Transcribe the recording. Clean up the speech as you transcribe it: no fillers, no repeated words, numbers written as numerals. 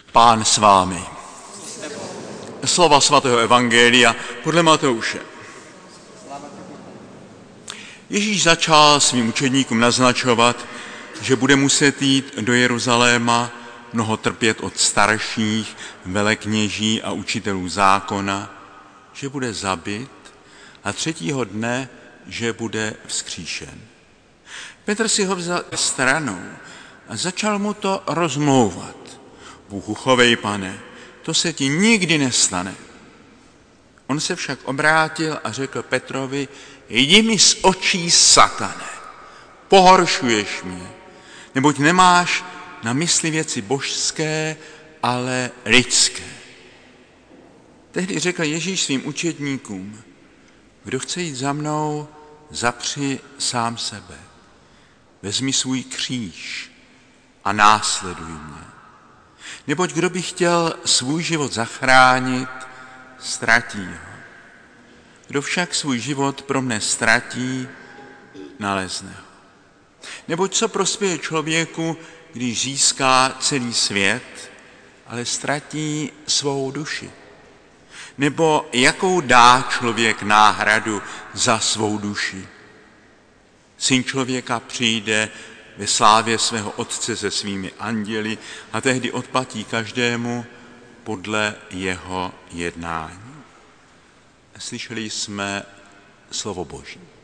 Pán s vámi. Slova svatého evangelia podle Matouše. Ježíš začal svým učedníkům naznačovat, že bude muset jít do Jeruzaléma, mnoho trpět od starších, velekněží a učitelů zákona, že bude zabit a třetího dne, že bude vzkříšen. Petr si ho vzal stranou a začal mu to rozmlouvat. Bůh uchovej, pane, to se ti nikdy nestane. On se však obrátil a řekl Petrovi, jdi mi z očí, satane, pohoršuješ mě, neboť nemáš na mysli věci božské, ale lidské. Tehdy řekl Ježíš svým učedníkům, kdo chce jít za mnou, zapři sám sebe, vezmi svůj kříž a následuj mě. Neboť kdo by chtěl svůj život zachránit, ztratí ho. Kdo však svůj život pro mne ztratí, nalezne ho. Neboť co prospěje člověku, když získá celý svět, ale ztratí svou duši? Nebo jakou dá člověk náhradu za svou duši? Syn člověka přijde ve slávě svého Otce se svými anděli a tehdy odplatí každému podle jeho jednání. Slyšeli jsme slovo Boží.